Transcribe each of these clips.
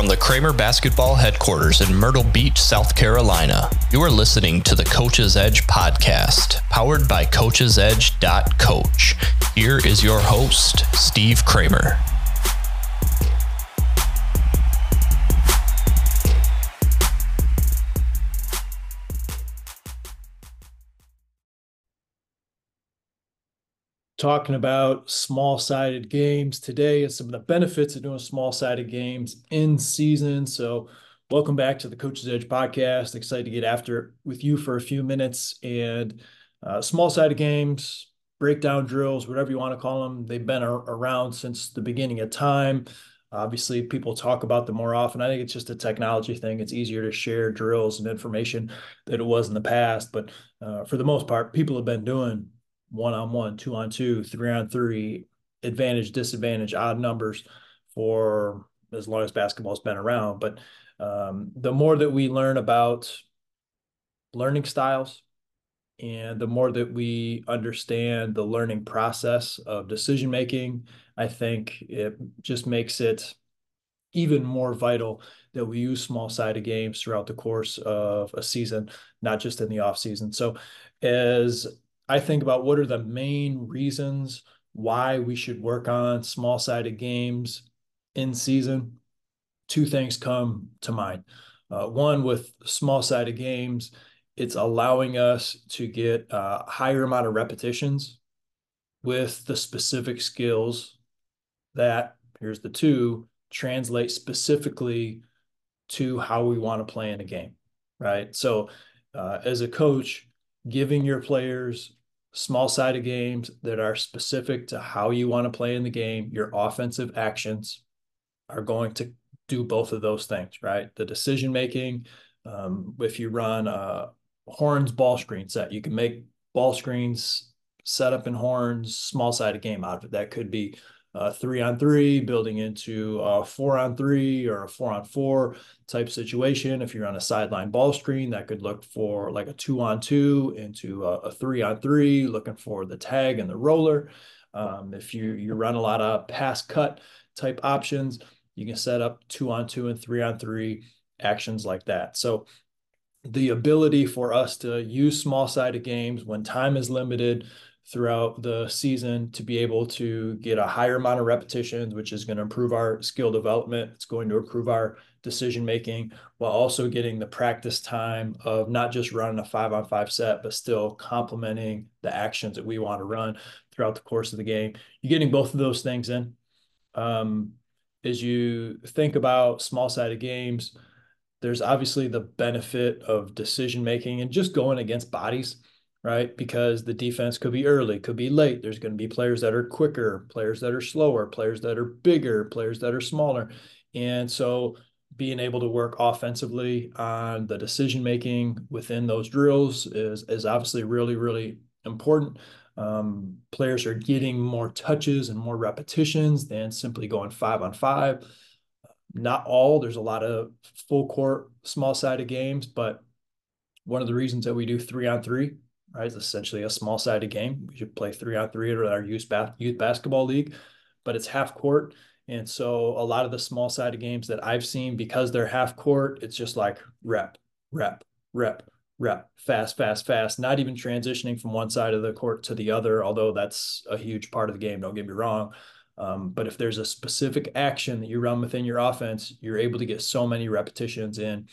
From the Kramer Basketball Headquarters in Myrtle Beach, South Carolina, you are listening to the Coach's Edge podcast, powered by coachesedge.coach. Here is your host, Steve Kramer. Talking about small-sided games today and some of the benefits of doing small-sided games in season. So welcome back to the Coach's Edge podcast. Excited to get after it with you for a few minutes. And small-sided games, breakdown drills, whatever you want to call them, they've been around since the beginning of time. Obviously, people talk about them more often. I think it's just a technology thing. It's easier to share drills and information than it was in the past. But for the most part, people have been doing one-on-one, two-on-two, three-on-three, advantage, disadvantage, odd numbers for as long as basketball's been around. But the more that we learn about learning styles and the more that we understand the learning process of decision-making, I think it just makes it even more vital that we use small-sided games throughout the course of a season, not just in the off season. So as I think about what are the main reasons why we should work on small-sided games in season, two things come to mind. One, with small-sided games, it's allowing us to get a higher amount of repetitions with the specific skills that, here's the two, translate specifically to how we want to play in a game, right? So as a coach, giving your players small-sided games that are specific to how you want to play in the game, your offensive actions are going to do both of those things, right? The decision-making, if you run a horns ball screen set, you can make ball screens set up in horns, small-sided game out of it. That could be 3-on-3 building into a 4-on-3 or a 4-on-4 type situation. If you're on a sideline ball screen, that could look for like a 2-on-2 into a 3-on-3, looking for the tag and the roller. If you run a lot of pass cut type options, you can set up 2-on-2 and 3-on-3 actions like that. So the ability for us to use small-sided games when time is limited throughout the season to be able to get a higher amount of repetitions, which is going to improve our skill development. It's going to improve our decision-making while also getting the practice time of not just running a 5-on-5 set, but still complementing the actions that we want to run throughout the course of the game. You're getting both of those things in. As you think about small-sided games, there's obviously the benefit of decision-making and just going against bodies, right? Because the defense could be early, could be late. There's going to be players that are quicker, players that are slower, players that are bigger, players that are smaller. And so being able to work offensively on the decision-making within those drills is obviously really, really important. Players are getting more touches and more repetitions than simply going 5-on-5. Not all, there's a lot of full court, small-sided games, but one of the reasons that we do 3-on-3, right, is essentially a small-sided game. We should play 3-on-3 at our youth basketball league, but it's half court. And so a lot of the small-sided games that I've seen, because they're half court, it's just like rep, rep, rep, rep, fast, fast, fast, not even transitioning from one side of the court to the other, although that's a huge part of the game, don't get me wrong. But if there's a specific action that you run within your offense, you're able to get so many repetitions in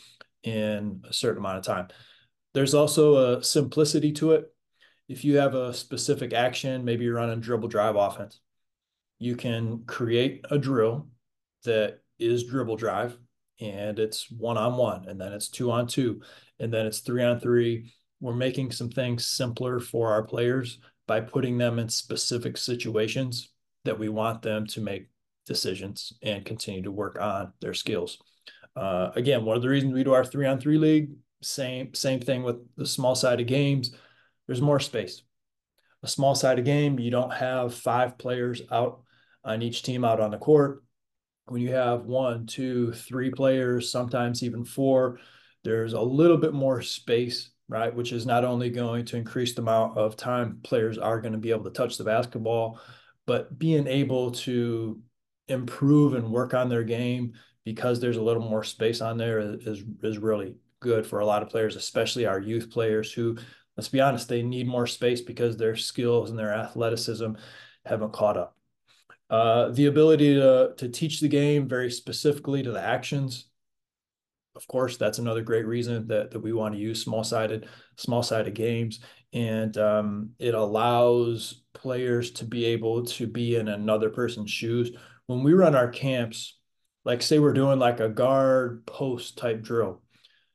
a certain amount of time. There's also a simplicity to it. If you have a specific action, maybe you're running dribble drive offense, you can create a drill that is dribble drive, and it's 1-on-1, and then it's 2-on-2, and then it's 3-on-3. We're making some things simpler for our players by putting them in specific situations that we want them to make decisions and continue to work on their skills. Again, one of the reasons we do our 3-on-3 league, same thing with the small-sided games. There's more space. A small-sided game, you don't have 5 players out on each team out on the court. When you have 1, 2, 3 players, sometimes even 4, there's a little bit more space, right? Which is not only going to increase the amount of time players are going to be able to touch the basketball, but being able to improve and work on their game because there's a little more space on there is really good for a lot of players, especially our youth players who, let's be honest, they need more space because their skills and their athleticism haven't caught up. The ability to teach the game very specifically to the actions. Of course, that's another great reason that we want to use small-sided games. And it allows players to be able to be in another person's shoes. When we run our camps, like say we're doing like a guard post type drill,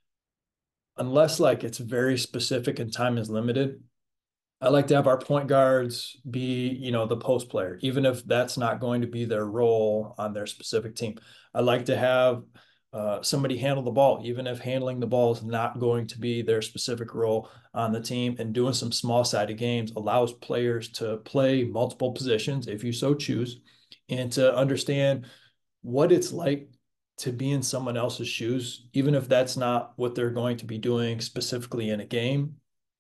unless like it's very specific and time is limited, I like to have our point guards be, the post player, even if that's not going to be their role on their specific team. I like to have somebody handle the ball, even if handling the ball is not going to be their specific role on the team. And doing some small-sided games allows players to play multiple positions, if you so choose, and to understand what it's like to be in someone else's shoes, even if that's not what they're going to be doing specifically in a game.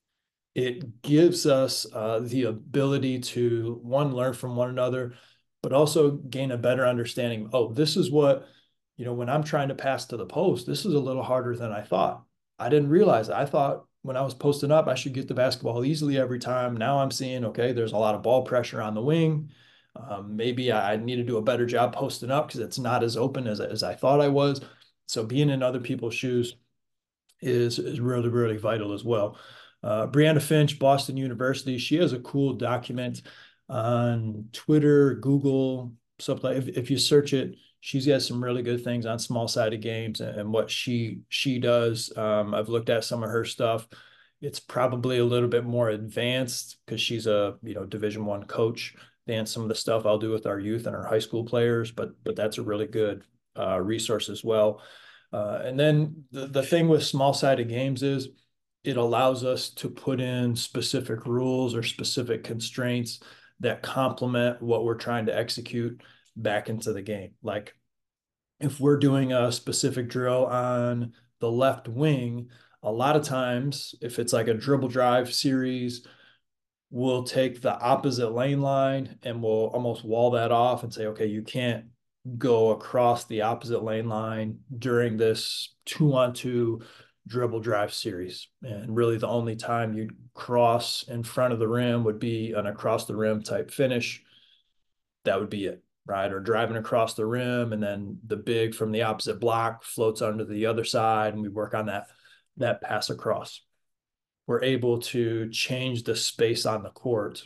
It gives us the ability to, one, learn from one another, but also gain a better understanding. Oh, this is what, when I'm trying to pass to the post, this is a little harder than I thought. I didn't realize it. I thought when I was posting up, I should get the basketball easily every time. Now I'm seeing, okay, there's a lot of ball pressure on the wing. Maybe I need to do a better job posting up because it's not as open as I thought I was. So being in other people's shoes is really, really vital as well. Brianna Finch, Boston University, she has a cool document on Twitter, Google, something. If you search it, she's got some really good things on small-sided games and what she does. I've looked at some of her stuff. It's probably a little bit more advanced because she's a Division I coach than some of the stuff I'll do with our youth and our high school players. But that's a really good resource as well. And then the thing with small-sided games is it allows us to put in specific rules or specific constraints that complement what we're trying to execute back into the game. Like if we're doing a specific drill on the left wing, a lot of times, if it's like a dribble drive series, we'll take the opposite lane line and we'll almost wall that off and say, okay, you can't go across the opposite lane line during this 2-on-2 dribble drive series. And really the only time you'd cross in front of the rim would be an across the rim type finish. That would be it, right? Or driving across the rim and then the big from the opposite block floats under the other side and we work on that pass across. We're able to change the space on the court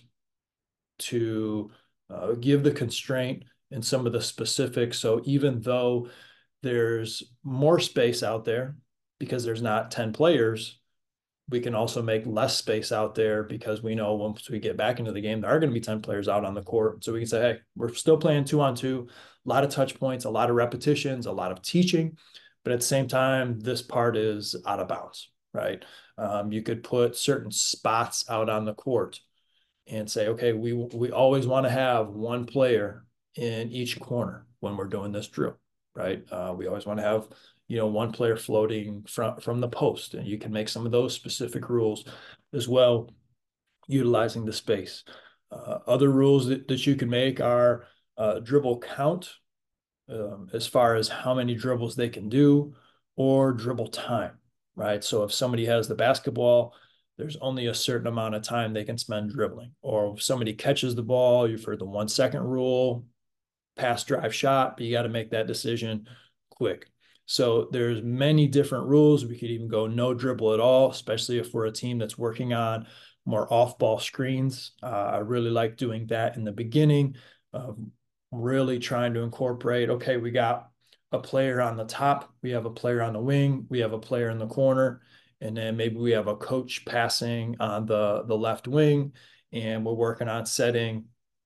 to give the constraint and some of the specifics. So even though there's more space out there because there's not 10 players, we can also make less space out there because we know once we get back into the game, there are going to be 10 players out on the court. So we can say, hey, we're still playing 2-on-2, a lot of touch points, a lot of repetitions, a lot of teaching. But at the same time, this part is out of bounds, right? You could put certain spots out on the court and say, okay, we always want to have one player in each corner when we're doing this drill, right? We always want to have, one player floating from the post, and you can make some of those specific rules as well, utilizing the space. Other rules that you can make are dribble count, as far as how many dribbles they can do, or dribble time, right? So if somebody has the basketball, there's only a certain amount of time they can spend dribbling. Or if somebody catches the ball, you've heard the 1-second rule, pass, drive, shot, but you got to make that decision quick. So there's many different rules. We could even go no dribble at all, especially if we're a team that's working on more off-ball screens. I really like doing that in the beginning, really trying to incorporate, okay, we got a player on the top, we have a player on the wing, we have a player in the corner, and then maybe we have a coach passing on the left wing, and we're working on setting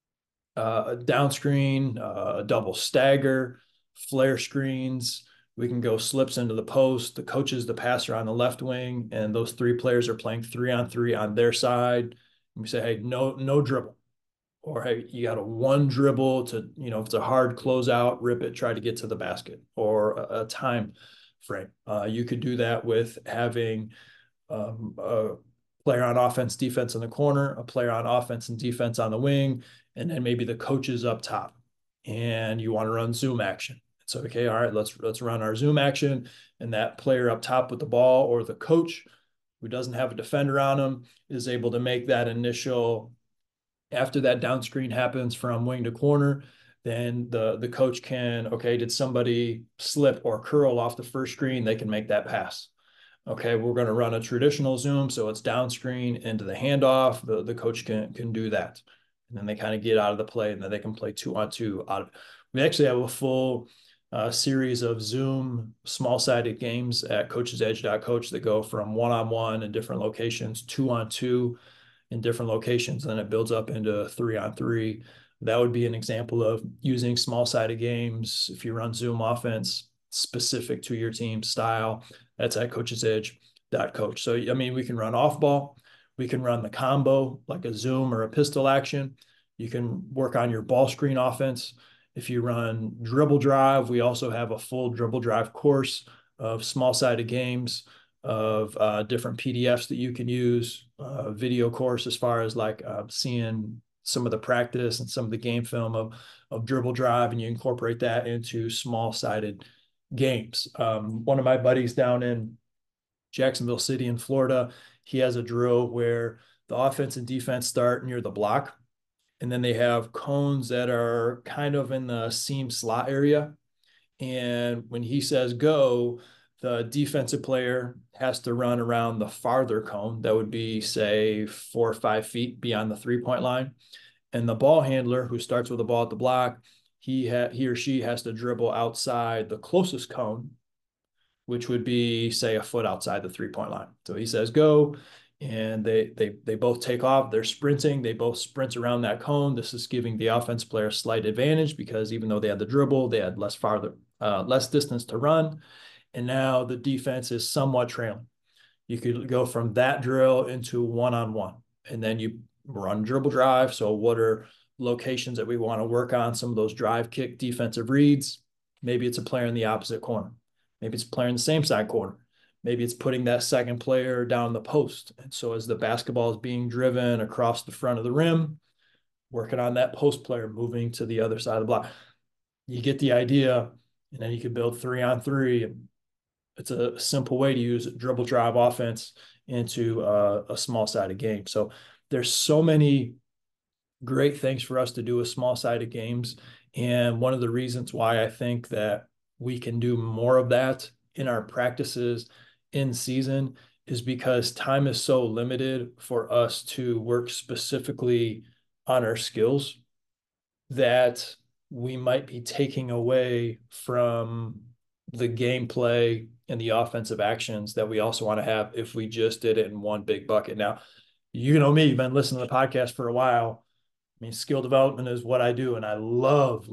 a down screen, a double stagger, flare screens. We can go slips into the post. The coach is the passer on the left wing, and those three players are playing 3-on-3 on their side. And we say, hey, no dribble. Or, hey, you got a one dribble to, if it's a hard closeout, rip it, try to get to the basket, or a time frame. You could do that with having a player on offense, defense in the corner, a player on offense and defense on the wing, and then maybe the coach is up top and you want to run zoom action. So, okay, all right, let's run our zoom action, and that player up top with the ball, or the coach who doesn't have a defender on him, is able to make that initial, after that down screen happens from wing to corner, then the coach can, okay, did somebody slip or curl off the first screen? They can make that pass. Okay, we're going to run a traditional zoom, so it's down screen into the handoff. The coach can do that, and then they kind of get out of the play, and then they can play 2-on-2 out of it. We actually have a full series of Zoom small-sided games at coachesedge.coach that go from 1-on-1 in different locations, 2-on-2 in different locations, and then it builds up into 3-on-3. That would be an example of using small-sided games if you run Zoom offense specific to your team style. That's at coachesedge.coach. So, I mean, we can run off ball. We can run the combo like a zoom or a pistol action. You can work on your ball screen offense. If you run dribble drive, we also have a full dribble drive course of small-sided games, of different PDFs that you can use, video course as far as like seeing some of the practice and some of the game film of dribble drive, and you incorporate that into small-sided games. One of my buddies down in Jacksonville City in Florida, he has a drill where the offense and defense start near the block, and then they have cones that are kind of in the seam slot area. And when he says go, the defensive player has to run around the farther cone. That would be, say, 4 or 5 feet beyond the 3-point line. And the ball handler, who starts with the ball at the block, he or she has to dribble outside the closest cone, which would be, say, a foot outside the 3-point line. So he says go, and they both take off. They're sprinting. They both sprint around that cone. This is giving the offense player a slight advantage because even though they had the dribble, they had less distance to run. And now the defense is somewhat trailing. You could go from that drill into 1-on-1, and then you run dribble drive. So what are locations that we want to work on? Some of those drive kick defensive reads. Maybe it's a player in the opposite corner. Maybe it's a player in the same side corner. Maybe it's putting that second player down the post. And so as the basketball is being driven across the front of the rim, working on that post player moving to the other side of the block. You get the idea, and then you can build 3-on-3. It's a simple way to use dribble drive offense into a small-sided game. So there's so many great things for us to do with small-sided games. And one of the reasons why I think that we can do more of that in our practices in season is because time is so limited for us to work specifically on our skills that we might be taking away from the gameplay and the offensive actions that we also want to have if we just did it in one big bucket. Now, you know me, you've been listening to the podcast for a while. I mean, skill development is what I do. And I love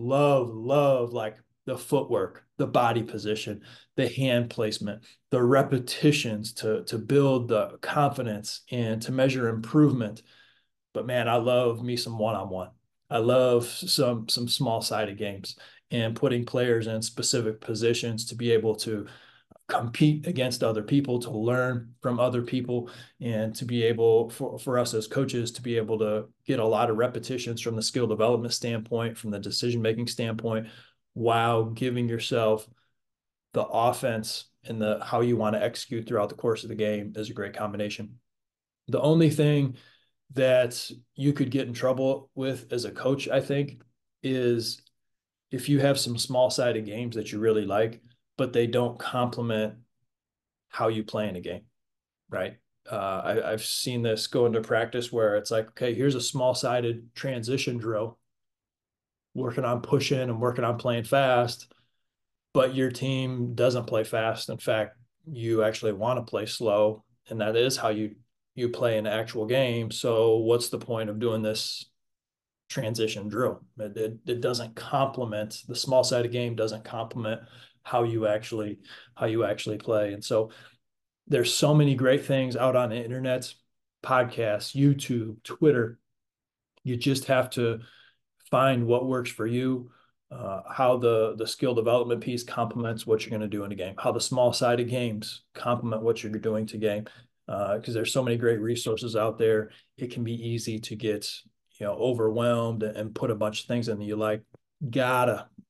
like the footwork, the body position, the hand placement, the repetitions to build the confidence and to measure improvement. But man, I love me some 1-on-1. I love some small-sided games and putting players in specific positions to be able to compete against other people, to learn from other people, and to be able, for us as coaches, to be able to get a lot of repetitions from the skill development standpoint, from the decision-making standpoint, while giving yourself the offense and the how you want to execute throughout the course of the game is a great combination. The only thing that you could get in trouble with as a coach, I think, is if you have some small-sided games that you really like, but they don't complement how you play in a game, right? I've seen this go into practice where it's like, okay, here's a small-sided transition drill, working on pushing and working on playing fast, but your team doesn't play fast. In fact, you actually want to play slow, and that is how you play an actual game. So what's the point of doing this transition drill? It doesn't complement, the small-sided game doesn't complement how you actually play. And so there's so many great things out on the internet, podcasts, YouTube, Twitter. You just have to find what works for you, how the skill development piece complements what you're going to do in a game, how the small-sided games complement what you're doing to game. Because there's so many great resources out there. It can be easy to get overwhelmed and put a bunch of things in that you like. Gotta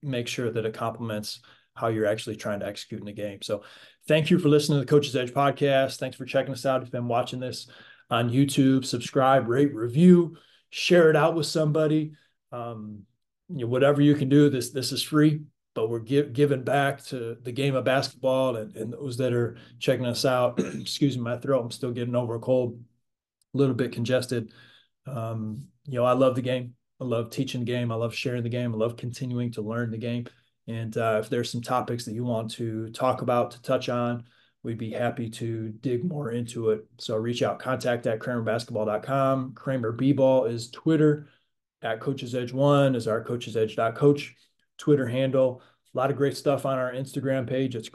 make sure that it complements how you're actually trying to execute in the game. So thank you for listening to the Coach's Edge podcast. Thanks for checking us out. If you've been watching this on YouTube, subscribe, rate, review, share it out with somebody. Whatever you can do, this is free, but we're giving back to the game of basketball and those that are checking us out. Excuse me, my throat, I'm still getting over a cold, a little bit congested. I love the game. I love teaching the game. I love sharing the game. I love continuing to learn the game. And if there's some topics that you want to talk about, to touch on, we'd be happy to dig more into it. So reach out, contact@kramerbasketball.com. Kramer B-Ball is Twitter. @CoachesEdge1 is our CoachesEdge.coach Twitter handle. A lot of great stuff on our Instagram page. It's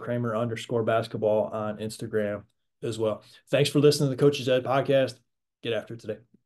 Kramer_basketball on Instagram as well. Thanks for listening to the Coach's Edge podcast. Get after it today.